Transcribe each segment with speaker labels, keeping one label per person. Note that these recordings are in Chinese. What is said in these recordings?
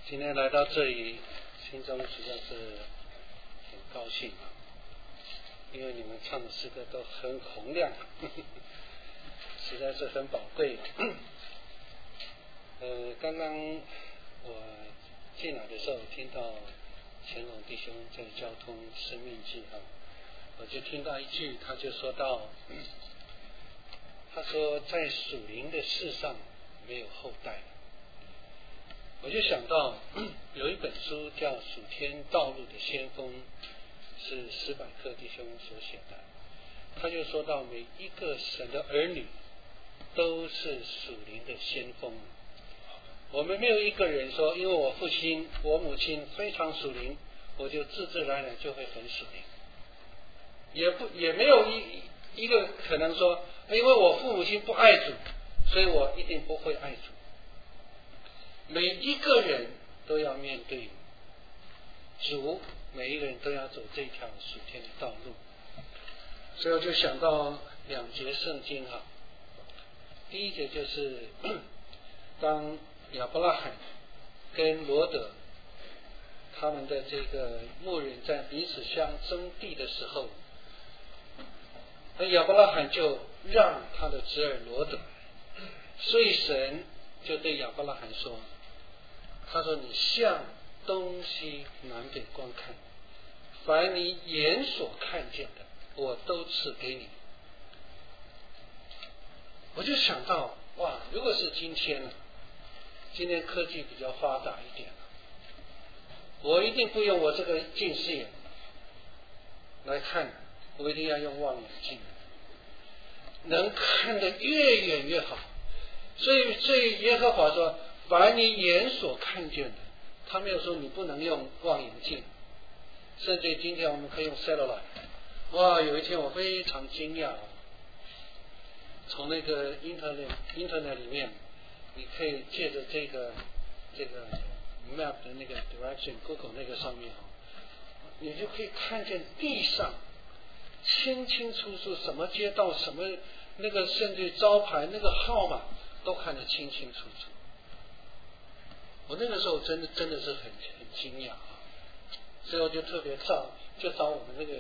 Speaker 1: 今天来到这里，心中实在是很高兴啊，因为你们唱的诗歌都很洪亮，实在是很宝贵。刚刚我进来的时候听到乾隆弟兄在交通生命记啊，我就听到一句，他就说到，他说在属灵的事上没有后代。我就想到有一本书叫《属天道路的先锋》，是史百克弟兄所写的。他就说到每一个神的儿女都是属灵的先锋。我们没有一个人说，因为我父亲我母亲非常属灵，我就自自然然就会很属灵。也没有一个可能说，因为我父母亲不爱主，所以我一定不会爱主。每一个人都要面对主，每一个人都要走这条属天的道路。所以我就想到两节圣经哈，第一节就是当亚伯拉罕跟罗德他们的这个牧人在彼此相争地的时候，亚伯拉罕就让他的侄儿罗德，所以神就对亚伯拉罕说，他说你向东西南北观看，凡你眼所看见的我都赐给你。我就想到哇，如果是今天科技比较发达一点，我一定不用我这个近视眼来看，我一定要用望远镜，能看得越远越好。所以耶和华说凡你眼所看见的，他没有说你不能用望远镜，甚至今天我们可以用 satellite。 哇，有一天我非常惊讶，从那个 internet 里面，你可以借着这个 map 的那个 direction Google 那个上面，你就可以看见地上清清楚楚什么街道，什么那个甚至招牌那个号码都看得清清楚楚。我那个时候真的是很惊讶啊，所以我就特别找我们那个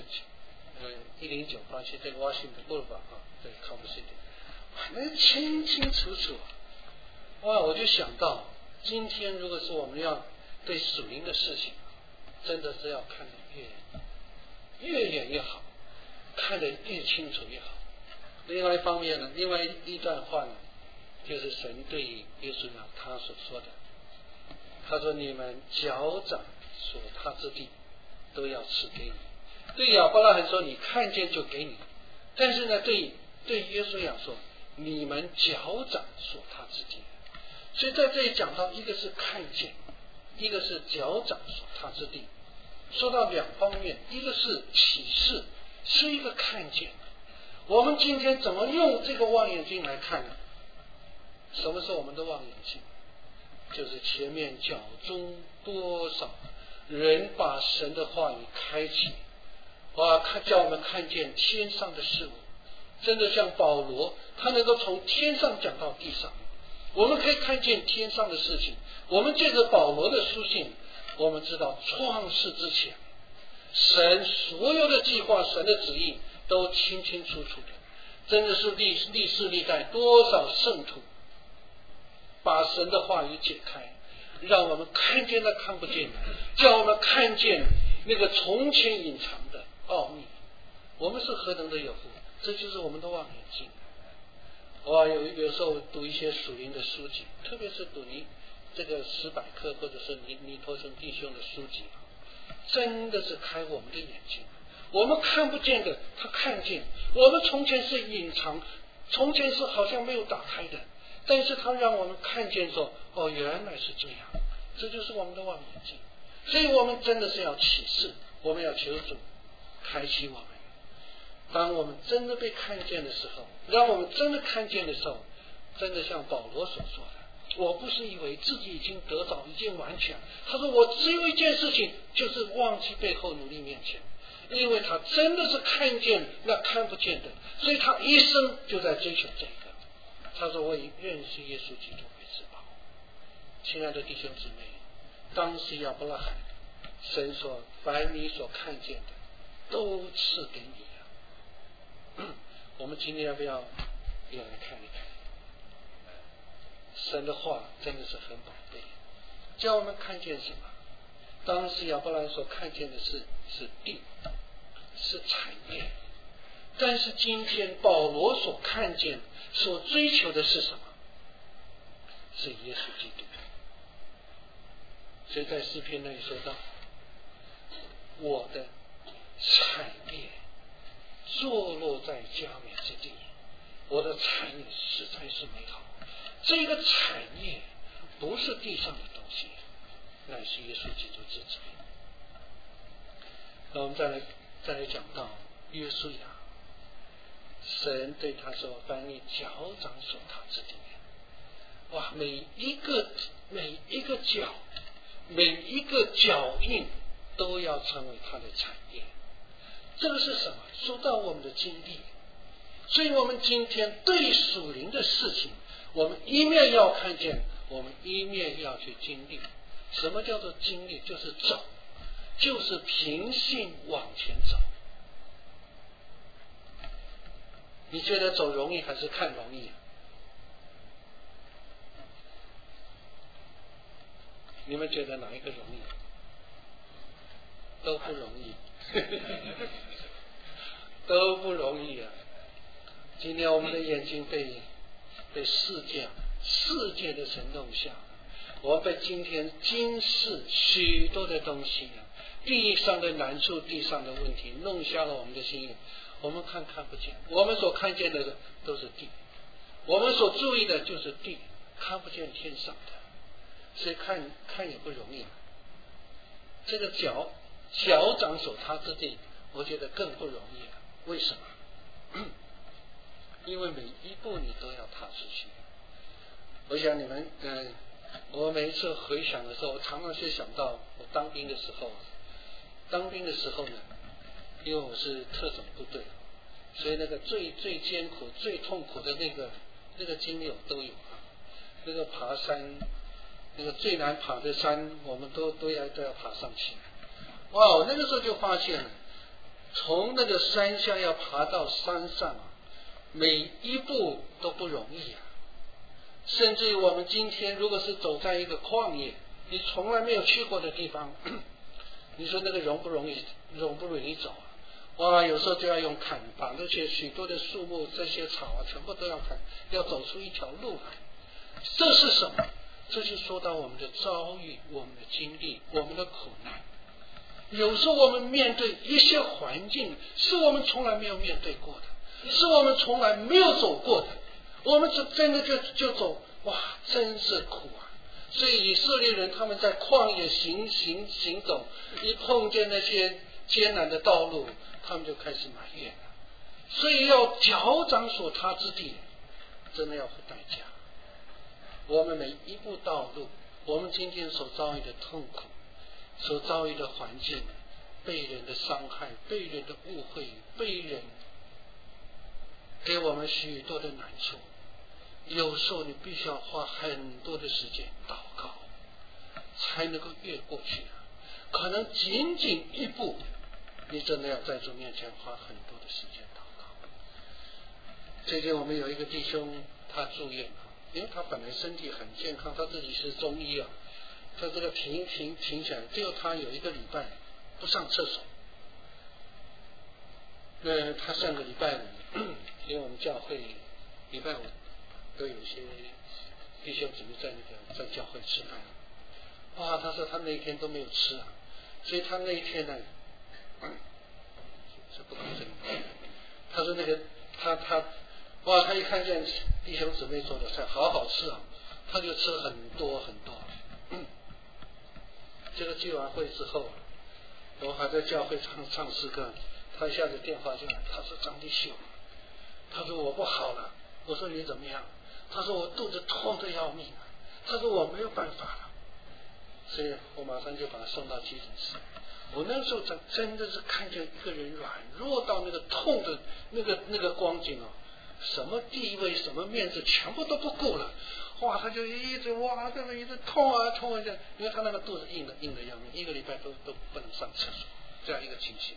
Speaker 1: 109巴西这个 Washington Boulevard 啊，这个 Culver City， 那清清楚楚哇！我就想到今天如果是我们要对属灵的事情，真的是要看得越远越好，看得越清楚越好。另外一方面呢，另外一段话呢，就是神对耶稣他所说的，他说你们脚掌所踏之地都要赐给你。对亚伯拉罕说你看见就给你，但是呢对耶稣说你们脚掌所踏之地。所以在这里讲到一个是看见，一个是脚掌所踏之地，说到两方面，一个是启示，是一个看见。我们今天怎么用这个望远镜来看呢？什么是我们的望远镜？就是前面脚中多少人把神的话语开启，叫我们看见天上的事物。真的像保罗，他能够从天上讲到地上，我们可以看见天上的事情。我们借着保罗的书信，我们知道创世之前神所有的计划，神的旨意都清清楚楚的。真的是历世历代多少圣徒把神的话语解开，让我们看见了看不见的，叫我们看见那个从前隐藏的奥秘。我们是何等的有福，这就是我们的望远镜。有时候读一些属灵的书籍，特别是读这个史百克或者是尼托生弟兄的书籍，真的是开我们的眼睛。我们看不见的他看见，我们从前是隐藏，从前是好像没有打开的，但是他让我们看见说原来是这样。这就是我们的望远镜。所以我们真的是要启示，我们要求主开启我们。当我们真的被看见的时候，让我们真的看见的时候，真的像保罗所说的，我不是以为自己已经得着，已经完全。他说我只有一件事情，就是忘记背后，努力面前。因为他真的是看见那看不见的，所以他一生就在追求这个。他说我以认识耶稣基督为至宝。亲爱的弟兄姊妹， 当时亚伯拉罕，神说凡你所看见的都赐给你了。我们今天要不要也来看一看？神的话真的是很宝贝，叫我们看见什么？当时亚伯拉罕所看见的是地，是产业。但是今天保罗所看见、所追求的是什么？是耶稣基督。所以在诗篇那里说到，我的产业坐落在佳美之地，我的产业实在是美好。这个产业不是地上的东西，乃是耶稣基督自己。那我们再来讲到约书亚，神对他说：“凡你脚掌所踏之地。”哇，每一个脚，每一个脚印都要成为他的产业。这个是什么？说到我们的经历。所以我们今天对属灵的事情，我们一面要看见，我们一面要去经历。什么叫做经历？就是走，就是凭信往前走。你觉得走容易还是看容易？你们觉得哪一个容易？都不容易。都不容易啊！今天我们的眼睛被世界的神弄瞎，我们被今天今世许多的东西，地上的难处、地上的问题弄瞎了我们的心眼。我们看不见，我们所看见的都是地，我们所注意的就是地，看不见天上的，所以看也不容易。这个脚掌所踏之地，我觉得更不容易了。为什么？因为每一步你都要踏出去。我想你们我每一次回想的时候，我常常去想到我当兵的时候呢，因为我是特种部队，所以那个最艰苦、最痛苦的那个经历我都有啊。那个爬山，那个最难爬的山，我们都要爬上去。哇，我那个时候就发现了，从那个山下要爬到山上啊，每一步都不容易啊。甚至于我们今天如果是走在一个旷野，你从来没有去过的地方，你说那个容不容易走啊？哇，有时候就要用砍，把那些许多的树木、这些草啊，全部都要砍，要走出一条路来。这是什么？这就说到我们的遭遇、我们的经历、我们的苦难。有时候我们面对一些环境是我们从来没有面对过的，是我们从来没有走过的，我们真的就走，哇，真是苦啊！所以以色列人他们在旷野行走，一碰见那些艰难的道路，他们就开始埋怨了。所以要脚掌所踏之地，真的要付代价。我们每一步道路，我们今天所遭遇的痛苦，所遭遇的环境，被人的伤害，被人的误会，被人给我们许多的难处，有时候你必须要花很多的时间祷告，才能够越过去。可能仅仅一步，你真的要在主面前花很多的时间祷告。最近我们有一个弟兄，他住院，因为他本来身体很健康，他自己是中医啊，他这个停起来，只有他有一个礼拜不上厕所。他上个礼拜五，因为我们教会礼拜五都有一些弟兄姊妹在教会吃饭，哇，他说他那一天都没有吃啊，所以他那一天呢，是不可能。他说那个哇，他一看见弟兄姊妹做的菜好好吃啊，他就吃很多很多。这个聚完会之后，我还在教会唱诗歌，他一下子电话进来，他说张弟兄，他说我不好了。我说你怎么样？他说我肚子痛得要命啊，他说我没有办法了。所以我马上就把他送到急诊室。我那时候真的是看见一个人软弱到那个痛的那个光景哦，什么地位什么面子全部都不顾了。 哇，他就一直哇，这么一直痛啊痛啊，因为他那个肚子硬的要命，1个礼拜都不能上厕所，这样一个情形。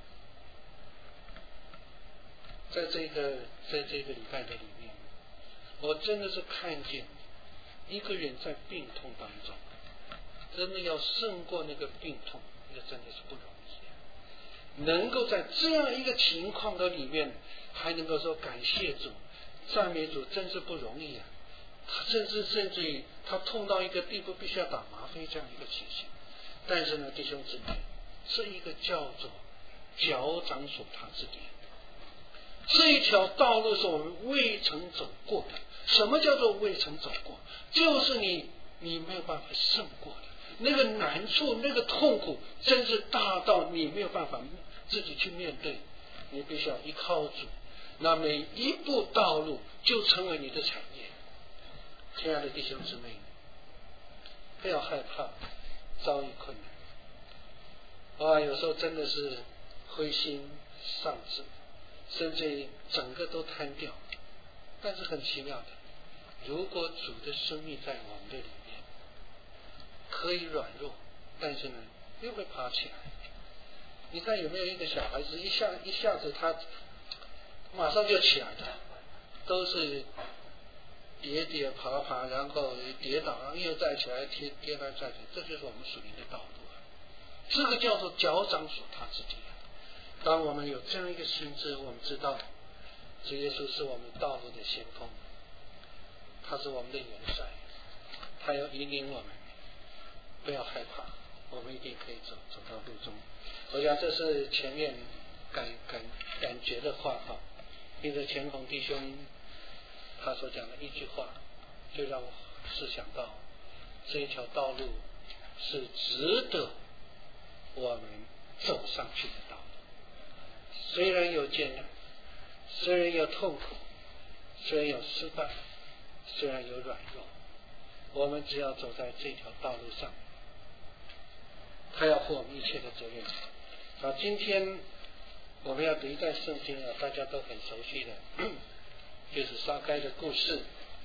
Speaker 1: 在这个礼拜的里面，我真的是看见一个人在病痛当中，真的要胜过那个病痛，那真的是不容易。能够在这样一个情况的里面，还能够说感谢主、赞美主，真是不容易啊！他甚至于他痛到一个地步，必须要打吗啡这样一个情形。但是呢，弟兄姊妹，这一个叫做脚掌所踏之地，这一条道路是我们未曾走过的。什么叫做未曾走过？就是你没有办法胜过的那个难处，那个痛苦，真是大到你没有办法自己去面对，你必须要依靠主。那每一步道路就成为你的产业。亲爱的弟兄姊妹，不要害怕遭遇困难。哇，有时候真的是灰心丧志，甚至于整个都瘫掉。但是很奇妙的，如果主的生命在我们的里面，可以软弱，但是呢又会爬起来。你看有没有一个小孩子一下子他马上就起来的，都是跌爬，然后跌倒，然后又再起来，跌再起来，这就是我们属灵的道路啊。这个叫做脚掌所踏之地。当我们有这样一个心智，我们知道主耶稣是我们道路的先锋，他是我们的元帅，他要引领我们，不要害怕，我们一定可以走到路中。我想这是前面感觉的话哈，因着前孔弟兄他所讲的一句话，就让我是想到这一条道路是值得我们走上去的道路。虽然有艰难，虽然有痛苦，虽然有失败，虽然有软弱，我们只要走在这条道路上，他要负我们一切的责任。今天我们要读一段圣经啊，大家都很熟悉的，就是撒该的故事。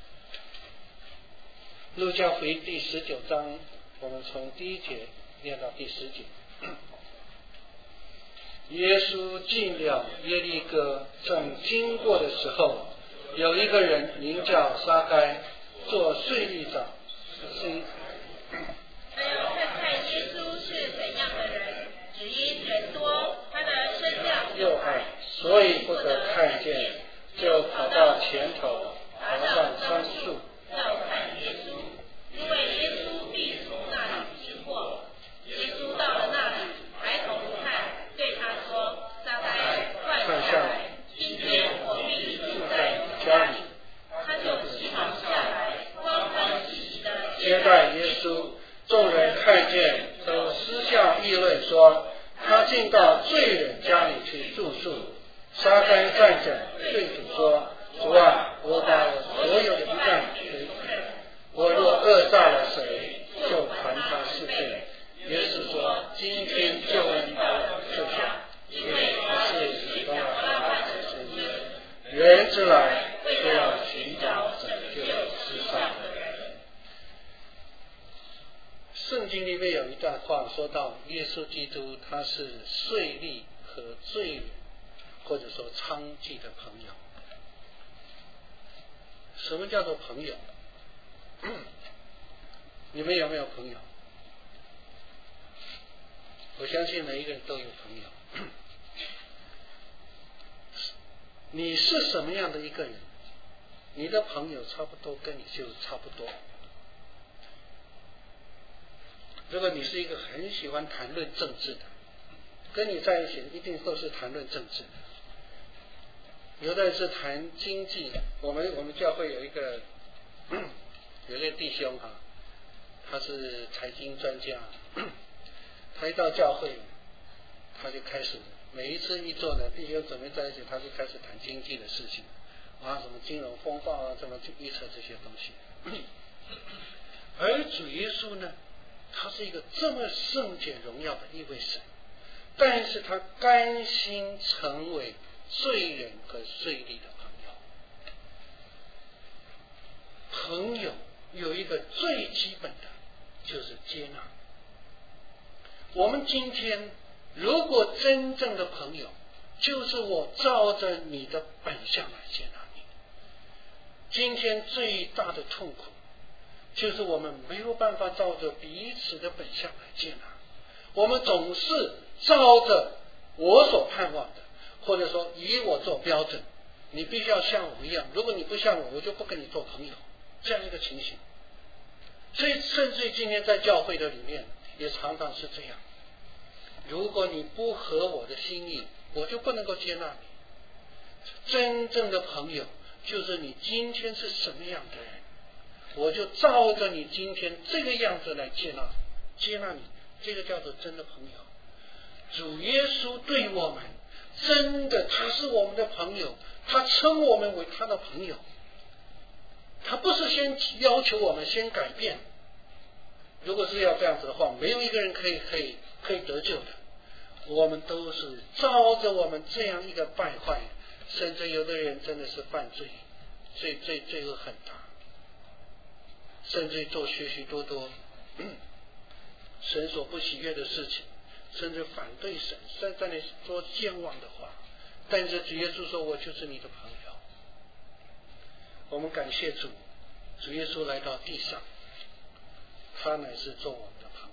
Speaker 1: 路加福音第19章，我们从第1节念到第10节。耶稣进了耶利哥，正经过的时候，有一个人名叫撒该，做税吏长。
Speaker 2: 他要看看耶稣是怎样的人，只因人多，他的身量
Speaker 1: 又矮，所以不得看见，就跑到前头，爬上桑树，
Speaker 2: 要看耶稣，因为耶稣必从那里经过。耶稣到了那里，抬头看，对他说：撒该，快下来，今天我必住在你家里。他就急忙下来，欢欢喜喜的
Speaker 1: 接待耶稣。众人看见，都私下议论说，他进到罪人家里去住宿。撒该站着对主说：主啊，我把我所有的一半给你，我若讹诈了谁，就传他是非。耶稣说：今天救恩到我这下，因为他是使到大患的先知。人之来，为要寻找拯救世上的人。圣经里面有一段话说到，耶稣基督他是税吏和罪人，或者说娼妓的朋友。什么叫做朋友？你们有没有朋友？我相信每一个人都有朋友。你是什么样的一个人，你的朋友差不多跟你就差不多。如果你是一个很喜欢谈论政治的，跟你在一起一定都是谈论政治的。有的人是谈经济，我们教会有一个弟兄啊，他是财经专家，他一到教会，他就开始每一次一坐呢，弟兄姊妹在一起，他就开始谈经济的事情啊，什么金融风暴啊，怎么去预测这些东西。而主耶稣呢，他是一个这么圣洁荣耀的一位神，但是他甘心成为罪人和税吏的朋友。朋友有一个最基本的，就是接纳。我们今天如果真正的朋友，就是我照着你的本相来接纳你。今天最大的痛苦，就是我们没有办法照着彼此的本相来接纳，我们总是照着我所盼望的，或者说以我做标准，你必须要像我一样，如果你不像我，我就不跟你做朋友，这样一个情形。所以甚至今天在教会的里面也常常是这样，如果你不合我的心意，我就不能够接纳你。真正的朋友就是你今天是什么样的人，我就照着你今天这个样子来接纳你，这个叫做真的朋友。主耶稣对我们真的，他是我们的朋友，他称我们为他的朋友，他不是先要求我们先改变。如果是要这样子的话，没有一个人可以得救的。我们都是照着我们这样一个败坏，甚至有的人真的是犯罪，罪恶很大，甚至做许许多多神所不喜悦的事情，甚至反对神，在那里说健忘的话。但是主耶稣说，我就是你的朋友。我们感谢主，主耶稣来到地上，他乃是做我们的朋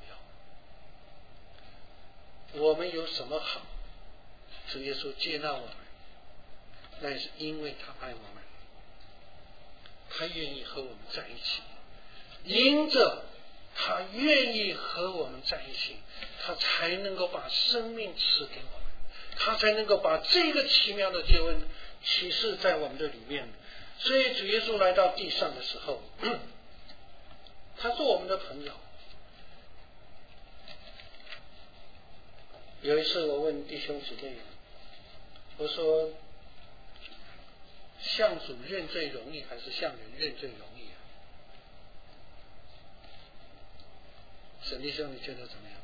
Speaker 1: 友。我们有什么好，主耶稣接纳我们，那是因为他爱我们，他愿意和我们在一起。因着他愿意和我们在一起，他才能够把生命赐给我们，他才能够把这个奇妙的救恩启示在我们的里面。所以主耶稣来到地上的时候，他做我们的朋友。有一次我问弟兄姊妹，我说向主认罪容易还是向人认罪容易啊？沈弟兄你觉得怎么样？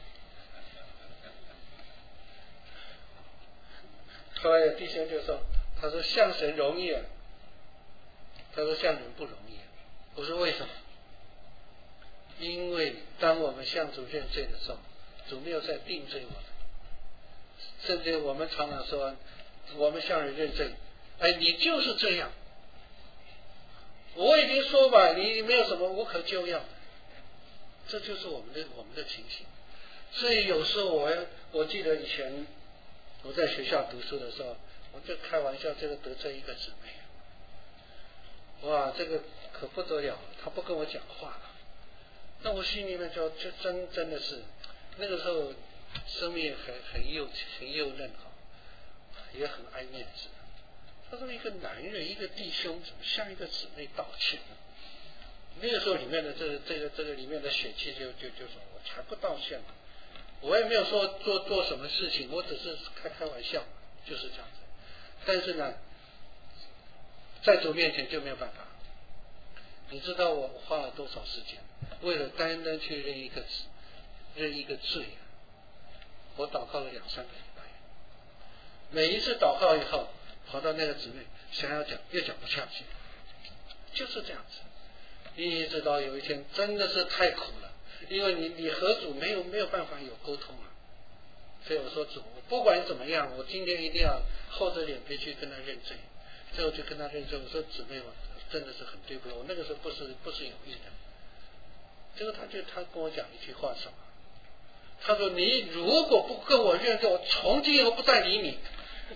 Speaker 1: 后来有弟兄就说，他说向神容易啊，他说向人不容易啊。我说为什么？因为当我们向主认罪的时候，主没有在定罪我们。甚至我们常常说，我们向人认罪，你就是这样，我已经说吧，你没有什么无可救药，这就是我们的情形。所以有时候我记得以前我在学校读书的时候，我就开玩笑，这个得罪一个姊妹，哇，这个可不得了了，他不跟我讲话了。那我心里面就真的是那个时候生命很幼嫩哈，也很爱面子。他说一个男人一个弟兄怎么向一个姊妹道歉呢？那个时候里面的这个里面的血气就说我才不道歉呢，我也没有说做什么事情，我只是开玩笑，就是这样子。但是呢，在主面前就没有办法。你知道我花了多少时间，为了单单去认一个罪，我祷告了2-3个礼拜。每一次祷告以后，跑到那个姊妹想要讲，又讲不下去，就是这样子。一直到有一天真的是太苦了，因为你和主没有办法有沟通了。所以我说主，不管怎么样，我今天一定要厚着脸皮去跟他认罪。最后就跟他认罪，我说姊妹，我真的是很对不起，我那个时候不是有意的。结果他跟我讲一句话什么？他说你如果不跟我认罪，我从今以后不再理你。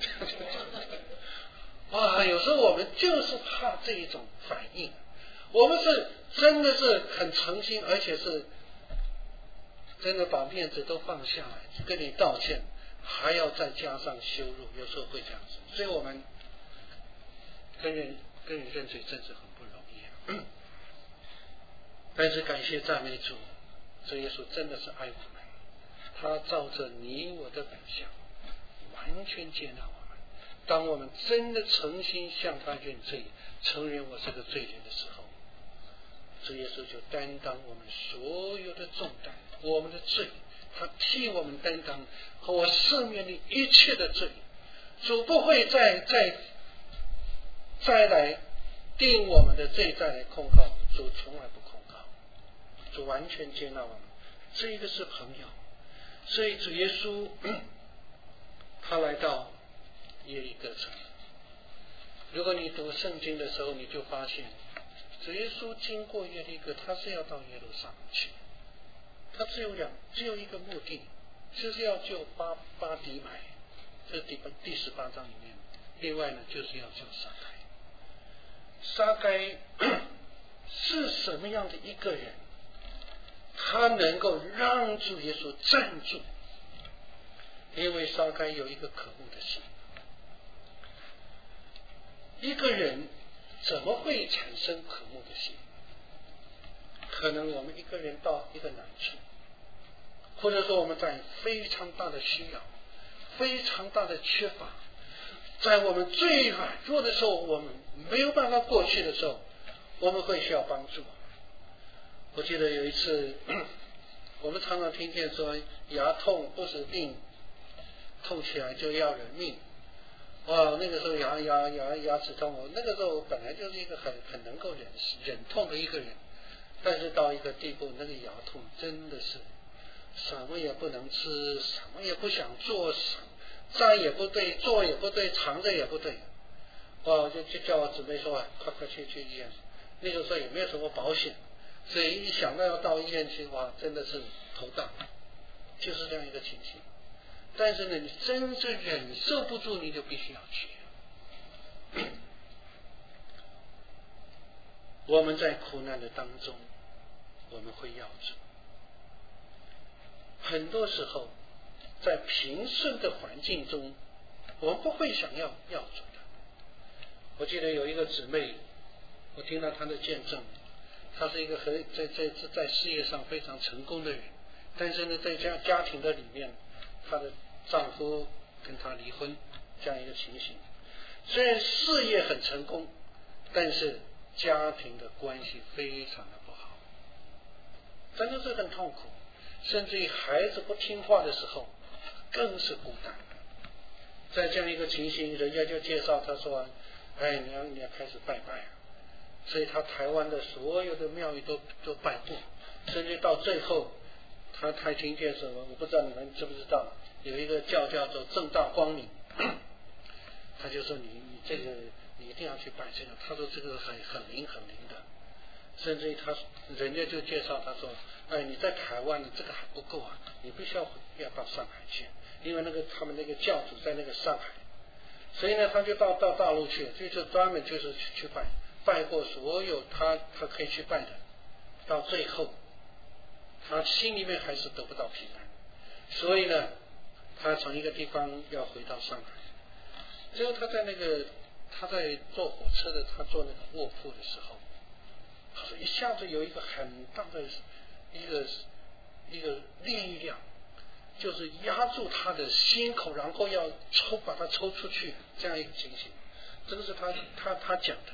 Speaker 1: 哇，有时候我们就是怕这一种反应，我们是真的是很诚心，而且是真的把面子都放下来跟你道歉，还要再加上羞辱，有时候会这样子。所以我们跟人认罪真是很不容易但是感谢赞美主，主耶稣真的是爱我们，他照着你我的本相完全接纳我们。当我们真的诚心向他认罪，承认我是个罪人的时候，主耶稣就担当我们所有的重担，我们的罪，他替我们担当，和我赦免你一切的罪。主不会再来定我们的罪再来控告，主从来不控告，主完全接纳我们，这一个是朋友。所以主耶稣他来到耶利哥城。如果你读圣经的时候，你就发现主耶稣经过耶利哥，他是要到耶路撒冷去，他只有一个目的，就是要救巴迪买，这是第18章里面。另外呢，就是要救撒该。撒该是什么样的一个人，他能够让主耶稣站住？因为撒该有一个渴慕的心。一个人怎么会产生渴慕的心？可能我们一个人到一个难处，或者说我们在非常大的需要，非常大的缺乏，在我们最软弱的时候，我们没有办法过去的时候，我们会需要帮助。我记得有一次我们常常听见说牙痛不是病，痛起来就要人命。那个时候牙齿痛，我那个时候本来就是一个很能够忍痛的一个人，但是到一个地步，那个牙痛真的是什么也不能吃，什么也不想做，站也不对，坐也不对，躺着也不对。就叫我姊妹说快去医院。那个时候也没有什么保险，所以一想到要到医院去，真的是头大，就是这样一个情形。但是呢，你真正忍受不住，你就必须要去。我们在苦难的当中，我们会要主。很多时候，在平顺的环境中，我们不会想要主的。我记得有一个姊妹，我听到她的见证，她是一个在事业上非常成功的人，但是呢，在家庭的里面，她的丈夫跟她离婚，这样一个情形。虽然事业很成功，但是家庭的关系非常的不好，真的是很痛苦。甚至于孩子不听话的时候，更是孤单。在这样一个情形，人家就介绍他说：“你要开始拜拜。”所以他台湾的所有的庙宇都拜过，甚至到最后，他听见什么，我不知道你们知不知道，有一个叫做正大光明，他就说你这个你一定要去拜这个，他说这个很灵的，甚至于人家就介绍他说，你在台湾的这个还不够啊，你必须要到上海去，因为他们那个教主在那个上海，所以呢他就到大陆去，就专门就是去拜过所有他可以去拜的，到最后他心里面还是得不到平安，所以呢他从一个地方要回到上海。最后他在坐火车的，他坐那个卧铺的时候，他说一下子有一个很大的一个力量，就是压住他的心口，然后要把他抽出去，这样一个情形。这个是他讲的。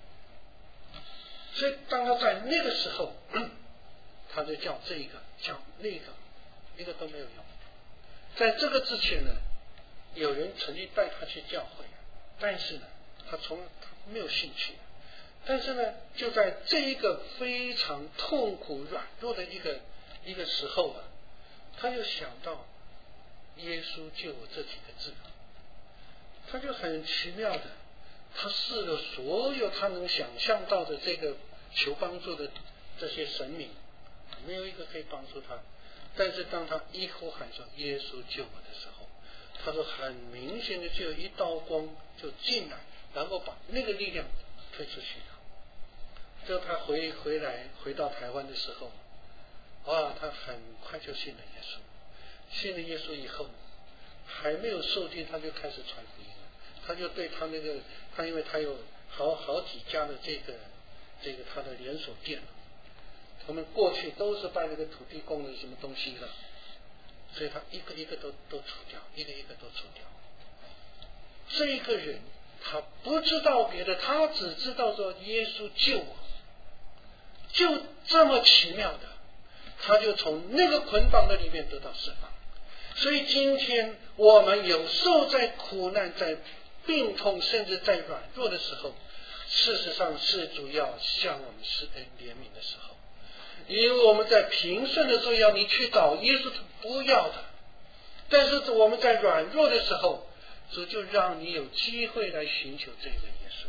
Speaker 1: 所以当他在那个时候，他就叫这个叫那个，一个都没有用。在这个之前呢，有人曾经带他去教会，但是呢他没有兴趣。但是呢就在这一个非常痛苦软弱的一个时候啊，他就想到耶稣救我这几个字，他就很奇妙的，他试了所有他能想象到的这个求帮助的这些神明，没有一个可以帮助他。但是当他一呼喊说耶稣救我的时候，他说很明显的就有一道光就进来，然后把那个力量推出去了。就他回到台湾的时候，他很快就信了耶稣。信了耶稣以后，还没有受浸，他就开始传福音了。他就对他因为他有好几家的这个他的连锁店，他们过去都是拜那个土地公的什么东西的，所以他一个一个都除掉，一个一个都除掉。这一个人他不知道别的，他只知道说耶稣救我，就这么奇妙的，他就从那个捆绑的里面得到释放。所以今天我们有时候在苦难，在病痛，甚至在软弱的时候， 事实上是主要向我们施恩怜悯的时候，因为我们在平顺的时候要你去找耶稣，他不要的。但是我们在软弱的时候，主就让你有机会来寻求这个耶稣。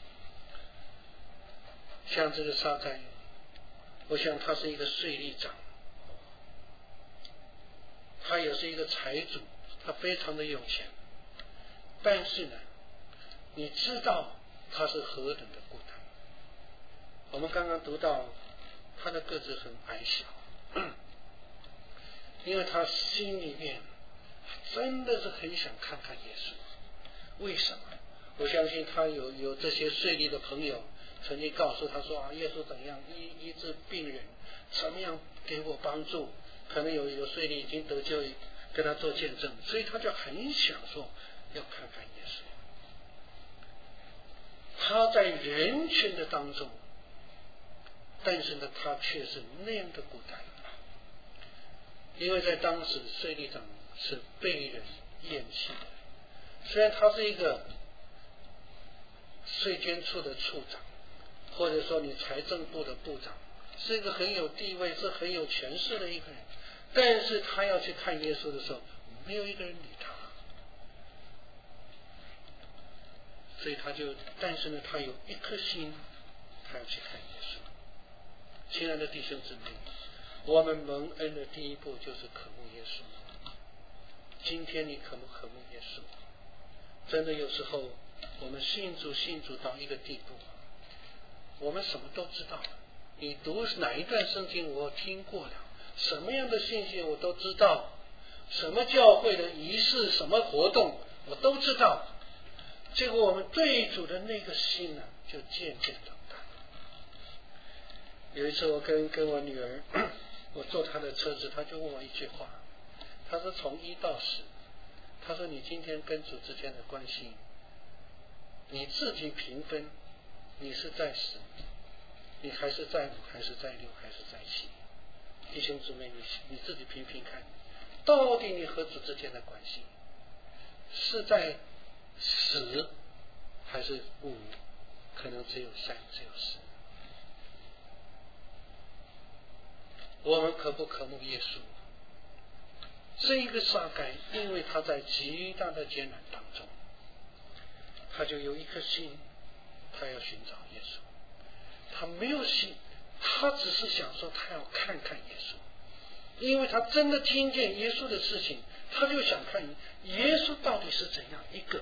Speaker 1: 像这个撒该，我想他是一个税吏长，他也是一个财主，他非常的有钱，但是呢，你知道他是何等的孤单。我们刚刚读到他的个子很矮小，因为他心里面真的是很想看看耶稣。为什么？我相信他有这些税吏的朋友曾经告诉他说啊，耶稣怎样医治病人，怎么样给我帮助，可能有税吏已经得救跟他做见证，所以他就很想说要看看耶稣。他在人群的当中，但是呢他却是那样的孤单，因为在当时税吏长是被人厌弃的。虽然他是一个税捐处的处长，或者说你财政部的部长，是一个很有地位是很有权势的一个人，但是他要去看耶稣的时候，没有一个人理他。所以但是呢他有一颗心，他要去看耶稣。亲爱的弟兄姊妹，我们蒙恩的第一步就是渴慕耶稣。今天你渴不渴慕耶稣？真的有时候我们信主到一个地步，我们什么都知道了。你读哪一段圣经我听过了，什么样的信息我都知道，什么教会的仪式什么活动我都知道，结果我们对主的那个心呢就渐渐冷淡。有一次我跟我女儿我坐她的车子，她就问我一句话，她说从1到10，她说你今天跟主之间的关系，你自己评分，你是在10，你还是在5，还是在6，还是在7？弟兄姊妹，你自己评评看，到底你和主之间的关系是在10还是5？可能只有3，只有10。我们渴不渴慕耶稣？这一个撒该，因为他在极大的艰难当中，他就有一颗心，他要寻找耶稣。他没有心，他只是想说他要看看耶稣，因为他真的听见耶稣的事情，他就想看耶稣到底是怎样一个。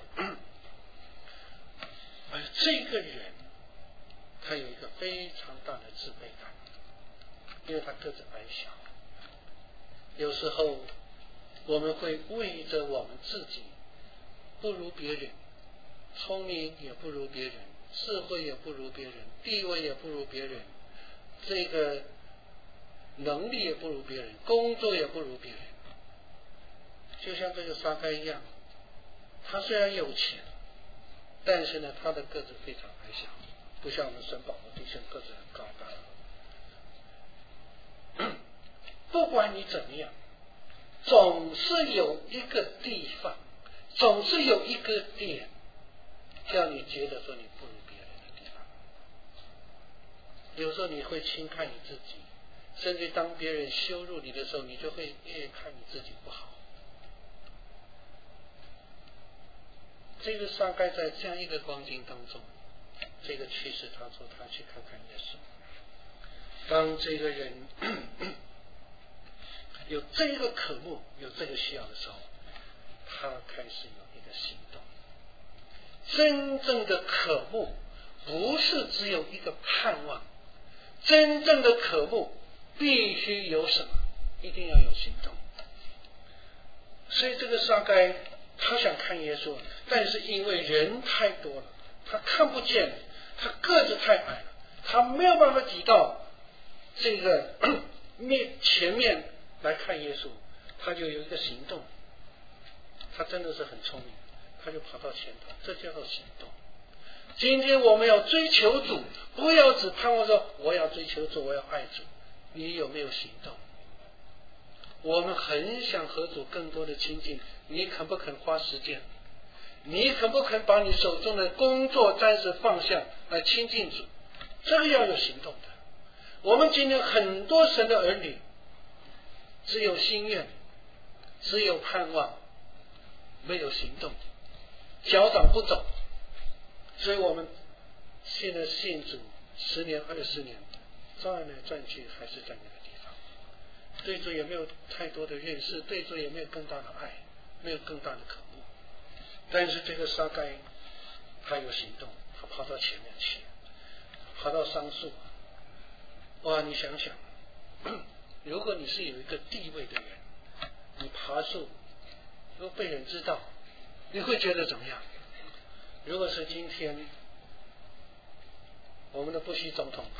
Speaker 1: 而这个人他有一个非常大的自卑感，因为他个子矮小。有时候我们会为着我们自己不如别人，聪明也不如别人，智慧也不如别人，地位也不如别人，这个能力也不如别人，工作也不如别人。就像这个撒该一样，他虽然有钱，但是呢他的个子非常矮小，不像我们神宝的弟兄个子很高大。不管你怎么样，总是有一个地方，总是有一个点叫你觉得说你不如别人的地方。有时候你会轻看你自己，甚至当别人羞辱你的时候，你就会越看你自己不好。这个撒该在这样一个光景当中，这个驱使他说他去看看耶稣。当这个人有这个渴慕，有这个需要的时候，他开始有一个行动。真正的渴慕不是只有一个盼望，真正的渴慕必须有什么？一定要有行动。所以这个撒该他想看耶稣，但是因为人太多了，他看不见，他个子太矮了，他没有办法挤到这个前面来看耶稣，他就有一个行动。他真的是很聪明，他就跑到前头，这叫做行动。今天我们要追求主，不要只盼望说我要追求主，我要爱主，你有没有行动？我们很想和主更多的亲近，你肯不肯花时间？ 你肯不肯把你手中的工作暂时放下来亲近主？这个要有行动的。我们今天很多神的儿女只有心愿，只有盼望，没有行动，脚掌不走。所以我们现在信主10年20年，转来转去还是在那个地方，对主也没有太多的认识，对主也没有更大的爱，没有更大的渴慕。但是这个撒该他有行动，他跑到前面去，跑到桑树。哇，你想想，如果你是有一个地位的人，你爬树如果被人知道，你会觉得怎么样？如果是今天我们的布希总统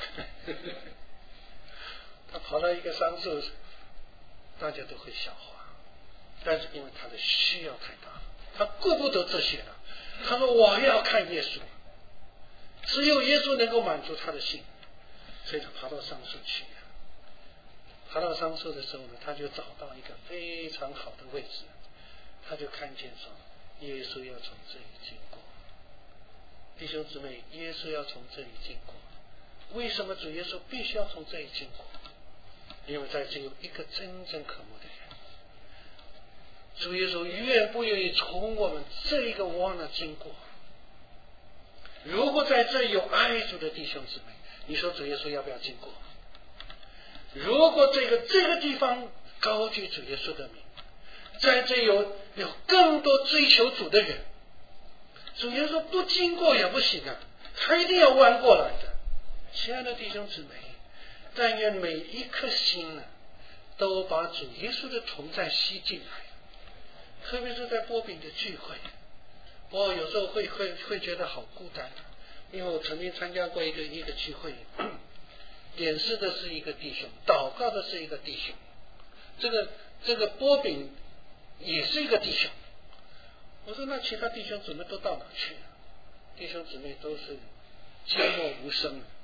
Speaker 1: 他跑到一个桑树，大家都会笑话，但是因为他的需要太大了，他顾不得这些了。他说我要看耶稣，只有耶稣能够满足他的心，所以他爬到桑树去了。爬到桑树的时候呢，他就找到一个非常好的位置，他就看见说耶稣要从这里经过。弟兄姊妹，耶稣要从这里经过，为什么主耶稣必须要从这里经过？因为在这有一个真正渴慕的人，主耶稣愿不愿意从我们这一个窝呢经过？如果在这有爱主的弟兄姊妹，你说主耶稣要不要经过？如果这个地方高举主耶稣的名，在这有更多追求主的人，主耶稣不经过也不行啊，他一定要弯过来的。亲爱的弟兄姊妹，但愿每一颗心呢，都把主耶稣的同在吸进来，特别是在波饼的聚会，我有时候会觉得好孤单，因为我曾经参加过一个聚会，点示的是一个弟兄，祷告的是一个弟兄，这个波饼也是一个弟兄。我说那其他弟兄姊妹都到哪去了？弟兄姊妹都是缄默无声了。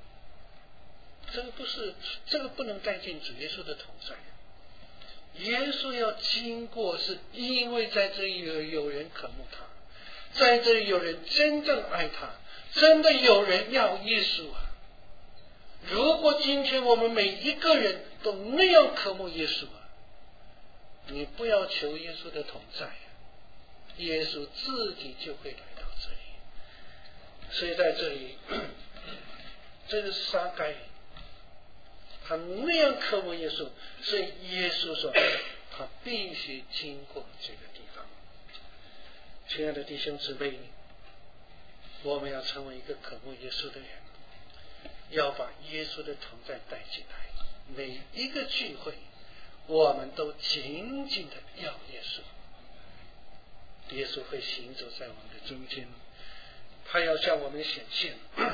Speaker 1: 这个不能带进主耶稣的同在。耶稣要经过，是因为在这里有人渴慕他，在这里有人真正爱他，真的有人要耶稣啊。如果今天我们每一个人都那样渴慕耶稣啊，你不要求耶稣的同在，耶稣自己就会来到这里。所以在这里，这个撒该他那样渴慕耶稣，所以耶稣说他必须经过这个地方。亲爱的弟兄姊妹，我们要成为一个渴慕耶稣的人，要把耶稣的同在带进来。每一个聚会我们都紧紧的要耶稣，耶稣会行走在我们的中间，他要向我们显现。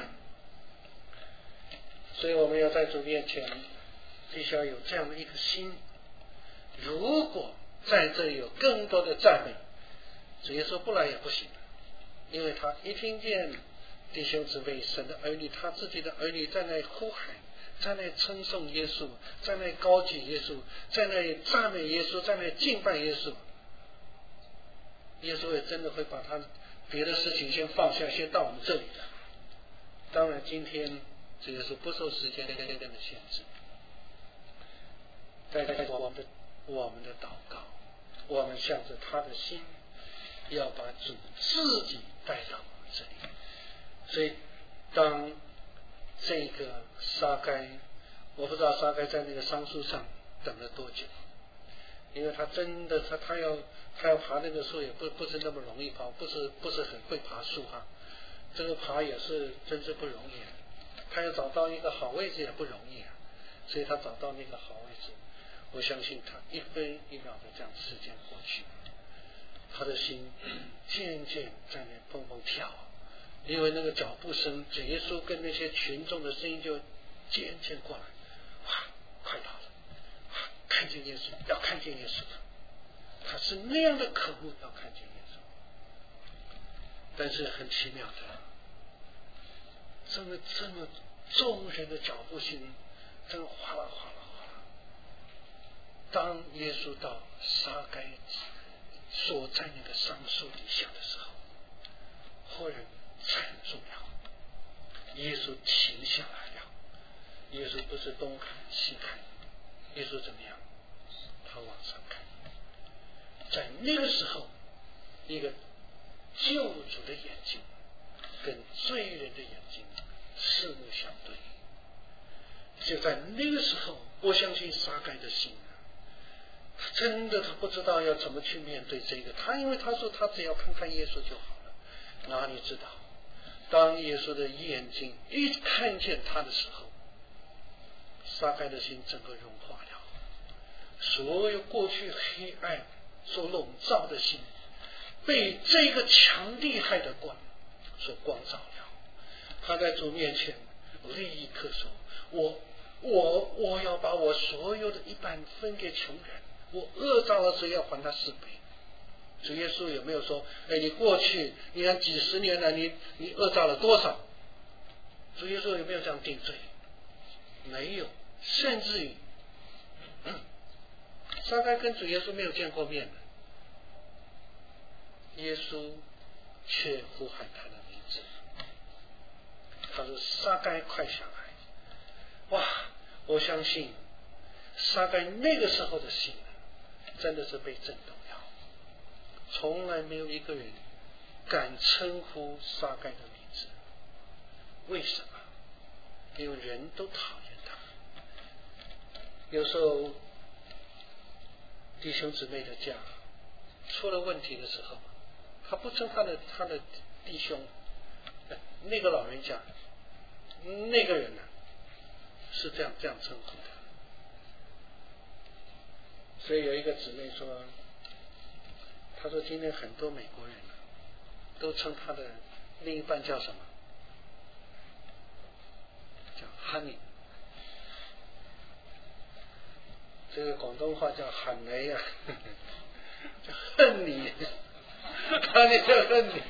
Speaker 1: 所以我们要在主面前必须要有这样的一个心。如果在这里有更多的赞美，主耶稣不来也不行，因为他一听见弟兄姊妹神的儿女，他自己的儿女在那里呼喊，在那里称颂耶稣，在那里高举耶稣，在那里赞美耶稣，在那里敬拜耶稣，耶稣也真的会把他别的事情先放下，先到我们这里的。当然今天主耶稣不受时间的限制，在我们的祷告，我们向着他的心，要把主自己带到我们这里。所以当这个撒该，我不知道撒该在那个桑树上等了多久，因为他真的他要爬那个树也不是那么容易爬，不是很会爬树哈，这个爬也是真是不容易，他要找到一个好位置也不容易啊，所以他找到那个好位置，我相信他一分一秒的这样时间过去，他的心渐渐在那蹦蹦跳，因为那个脚步声，主耶稣跟那些群众的声音就渐渐过来，哇，快到了，哇，看见耶稣，要看见耶稣了，他是那样的渴慕要看见耶稣。但是很奇妙的，这么众人的脚步声真的哗啦哗啦哗啦，当耶稣到撒该所在那个桑树底下的时候， 忽然站住了，耶稣停下来了。耶稣不是东看西看，耶稣怎么样？他往上看。在那个时候，一个救主的眼睛跟罪人的眼睛四目相对。就在那个时候，我相信撒该的心他真的他不知道要怎么去面对这个。因为他说他只要看看耶稣就好了。哪里知道，当耶稣的眼睛一看见他的时候，撒该的心整个融化了，所有过去黑暗所笼罩的心被这个强厉害的光所光照了。他在主面前立刻说，我要把我所有的一半分给穷人，我恶造了谁要还他4倍。主耶稣有没有说，你过去你看几十年来你恶造了多少？主耶稣有没有这样定罪？没有。甚至于撒该跟主耶稣没有见过面的，耶稣却呼喊他的名字。他说撒该快下来。哇，我相信撒该那个时候的心真的是被震动了。从来没有一个人敢称呼撒该的名字。为什么？因为人都讨厌他。有时候弟兄姊妹的家出了问题的时候，他不称他的弟兄，那个老人家，那个人是这样称呼的。所以有一个姊妹说，他说今天很多美国人都称他的另一半叫什么？叫 honey。这个广东话叫喊雷呀，叫恨你，他那叫恨你。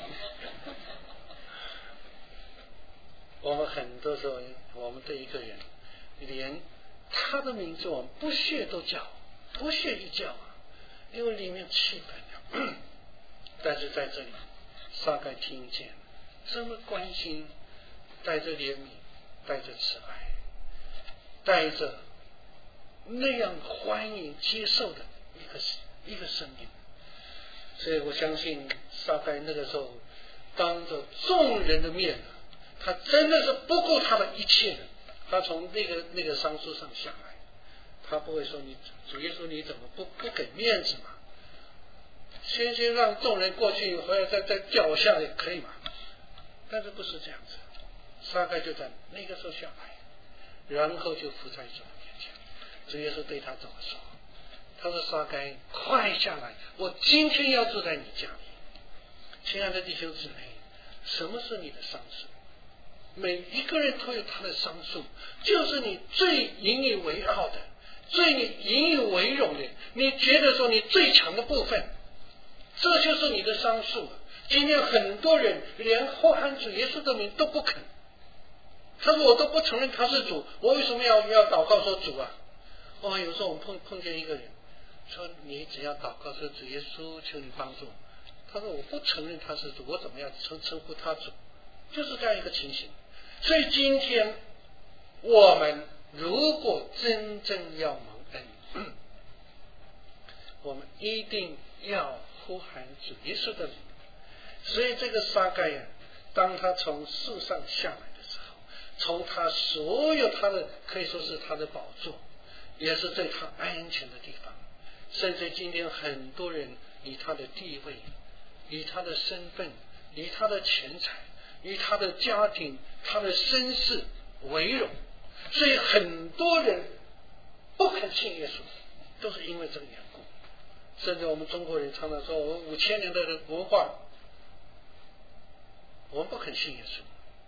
Speaker 1: 我们很多时候，我们对一个人，连他的名字我们不屑都叫，不屑一叫因为里面气愤了。但是在这里，撒该听见这么关心，带着怜悯，带着慈爱，带着那样欢迎接受的一个声音。所以我相信撒该那个时候当着众人的面，他真的是不顾他的一切，他从那个桑树上下来，他不会说你主耶稣你怎么不给面子嘛？先让众人过去，回来再叫下也可以嘛？但是不是这样子，撒该就在那个时候下来，然后就伏在主的面前。主耶稣对他怎么说？他说撒该快下来，我今天要住在你家里。亲爱的弟兄姊妹，什么是你的桑树？每一个人都有他的桑树，就是你最引以为傲的，最你引以为荣的，你觉得说你最强的部分，这就是你的桑树。今天很多人连呼喊主耶稣的名都不肯，他说我都不承认他是主，我为什么要祷告说主啊？有时候我们碰见一个人说，你只要祷告说主耶稣求你帮助，他说我不承认他是主，我怎么样称呼他主？就是这样一个情形。所以今天我们如果真正要蒙恩，我们一定要呼喊主耶稣的名。所以这个撒该当他从树上下来的时候，从他所有他的可以说是他的宝座，也是对他安全的地方，甚至今天很多人以他的地位，以他的身份，以他的钱财，以他的家庭，他的身世为荣，所以很多人不肯信耶稣，都是因为这个缘故。甚至我们中国人常常说，我们5000年的文化，我们不肯信耶稣，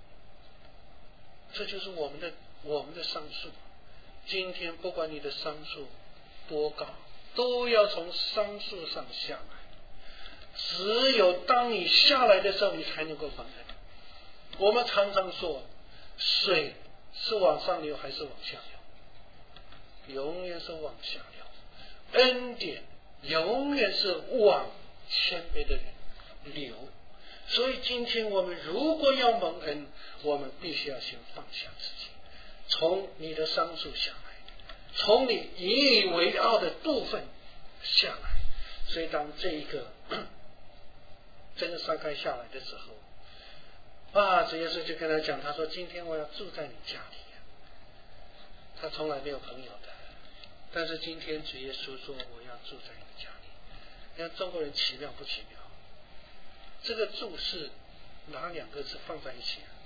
Speaker 1: 这就是我们的桑树。今天不管你的桑树多高，都要从桑树上下来。只有当你下来的时候，你才能够蒙恩。我们常常说，水是往上流还是往下流？永远是往下流。恩典永远是往谦卑的人流。 所以今天我们如果要蒙恩，我们必须要先放下自己，从你的桑树下来，从你引以为傲的部分下来。所以当这一个真的撒该下来的时候，主耶稣就跟他讲，他说今天我要住在你家里。他从来没有朋友的，但是今天主耶稣说我要住在你家里。你看中国人奇妙不奇妙？这个住是哪两个字放在一起啊？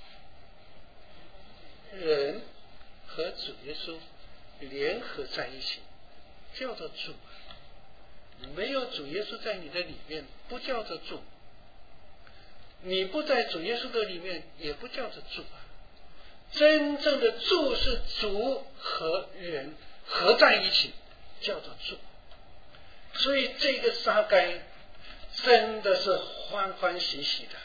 Speaker 1: 人和主耶稣联合在一起叫做住，没有主耶稣在你的里面不叫做住，你不在主耶稣的里面也不叫做住。真正的住是主和人合在一起叫做住。所以这个撒该真的是欢欢喜喜的，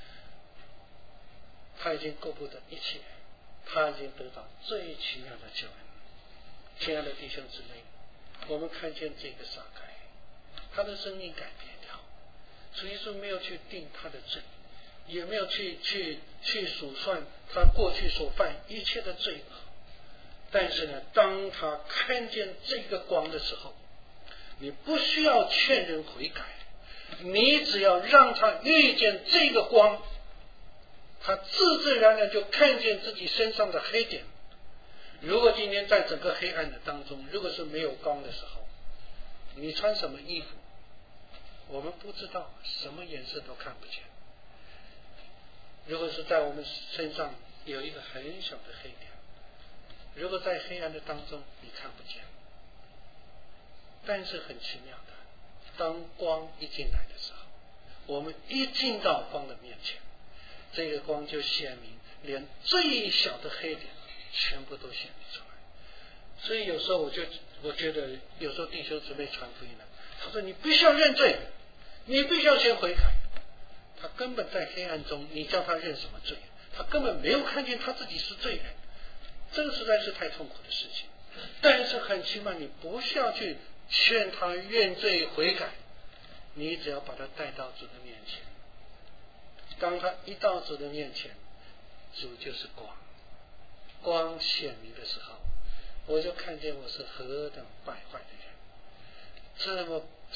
Speaker 1: 他已经顾不得一切，他已经得到最奇妙的救恩。亲爱的弟兄姊妹，我们看见这个撒该，他的生命改变了。主耶稣没有去定他的罪，也没有去数算他过去所犯一切的罪恶。但是呢，当他看见这个光的时候，你不需要劝人悔改，你只要让他遇见这个光，他自自然然就看见自己身上的黑点。如果今天在整个黑暗的当中，如果是没有光的时候，你穿什么衣服我们不知道，什么颜色都看不见。如果是在我们身上有一个很小的黑点，如果在黑暗的当中你看不见，但是很奇妙的，当光一进来的时候，我们一进到光的面前，这个光就显明，连最小的黑点全部都显明出来。所以有时候我觉得有时候弟兄姊妹传福音了，他说你必须要认罪，你必须要先悔改。他根本在黑暗中，你叫他认什么罪？他根本没有看见他自己是罪人，这个实在是太痛苦的事情。但是很奇妙，你不需要去劝他认罪悔改，你只要把他带到主的面前。当他一到主的面前，主就是光，光显明的时候，我就看见我是何等败坏的人，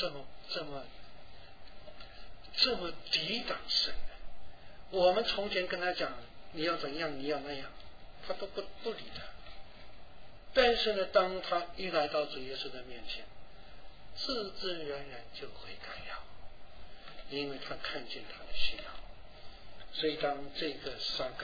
Speaker 1: 这么抵挡神的。我们从前跟他讲你要怎样你要那样，他都不理他。但是呢，当他一来到主耶稣的面前，自自然然就悔改了，因为他看见他的需要。所以当这个撒该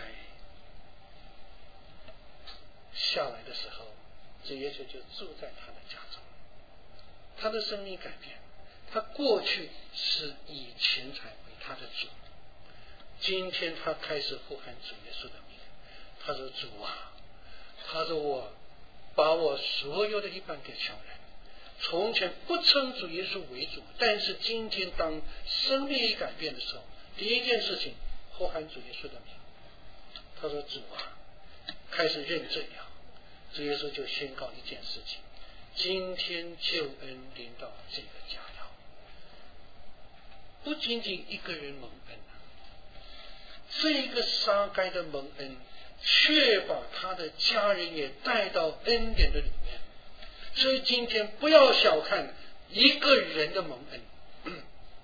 Speaker 1: 下来的时候，主耶稣就住在他的家中，他的生命改变。他过去是以钱财为他的主，今天他开始呼喊主耶稣的名。他说主啊，他说我把我所有的一半给穷人。从前不称主耶稣为主，但是今天当生命一改变的时候，第一件事情呼喊主耶稣的名。他说主啊，开始认罪了。主耶稣就宣告一件事情，今天救恩临到这个家了。不仅仅一个人蒙恩，这个撒该的蒙恩却把他的家人也带到恩典的里面。所以今天不要小看一个人的蒙恩，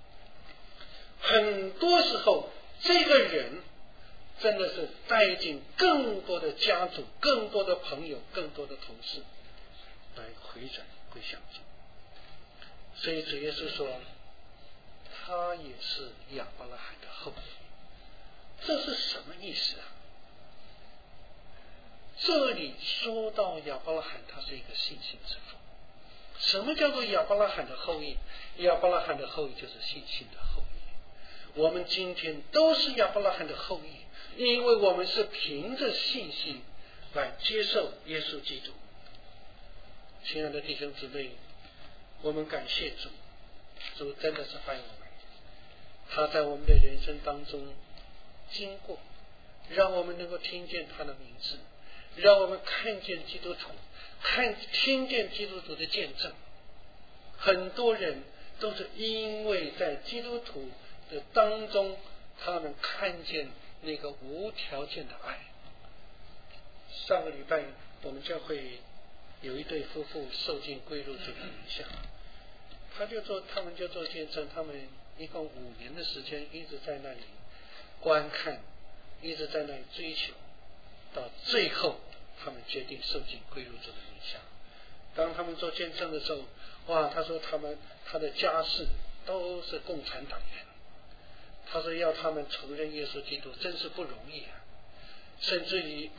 Speaker 1: 很多时候这个人真的是带进更多的家族、更多的朋友、更多的同事来回转归向主。所以主耶稣说他也是亚伯拉罕的后裔。这是什么意思啊？这里说到亚伯拉罕他是一个信心之父。什么叫做亚伯拉罕的后裔？亚伯拉罕的后裔就是信心的后裔。我们今天都是亚伯拉罕的后裔，因为我们是凭着信心来接受耶稣基督。亲爱的弟兄姊妹，我们感谢主，主真的是爱我们，他在我们的人生当中经过，让我们能够听见他的名字，让我们看见基督徒，听见基督徒的见证。很多人都是因为在基督徒的当中， 他能看见那个无条件的爱。上个礼拜我们教会有一对夫妇受尽归入主的影响，他们就做见证，他们一共5年的时间一直在那里观看，一直在那里追求，到最后他们决定受尽归入主的影响。当他们做见证的时候，哇，他说他的家世都是共产党员，他说要他们承认耶稣基督真是不容易啊，甚至于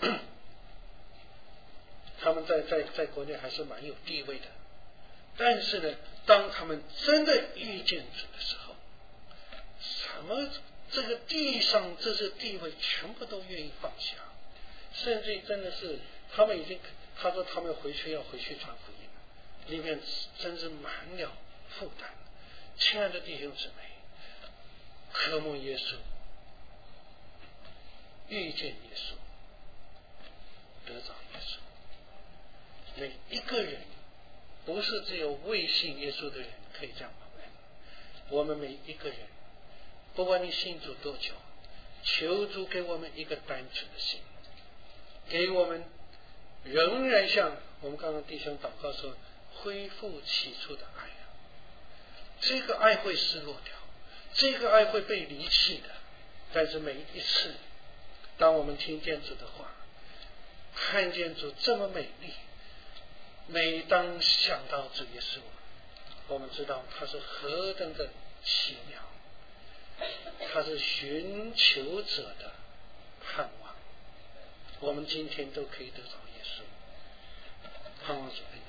Speaker 1: 他们在国内还是蛮有地位的，但是呢，当他们真的遇见主的时候，什么这个地上这些地位全部都愿意放下，甚至于真的是他们已经，他说他们回去要回去传福音，里面真是满了负担。亲爱的弟兄姊妹，渴慕耶稣，遇见耶稣，得着耶稣。每一个人不是只有未信耶稣的人可以这样蒙恩，我们每一个人，不管你信主多久，求主给我们一个单纯的心，给我们仍然像我们刚刚弟兄祷告说，恢复起初的爱啊。这个爱会失落掉，这个爱会被离弃的，但是每一次当我们听见主的话，看见主这么美丽，每当想到主耶稣，我们知道他是何等的奇妙，他是寻求者的盼望。我们今天都可以得到耶稣，盼望主恩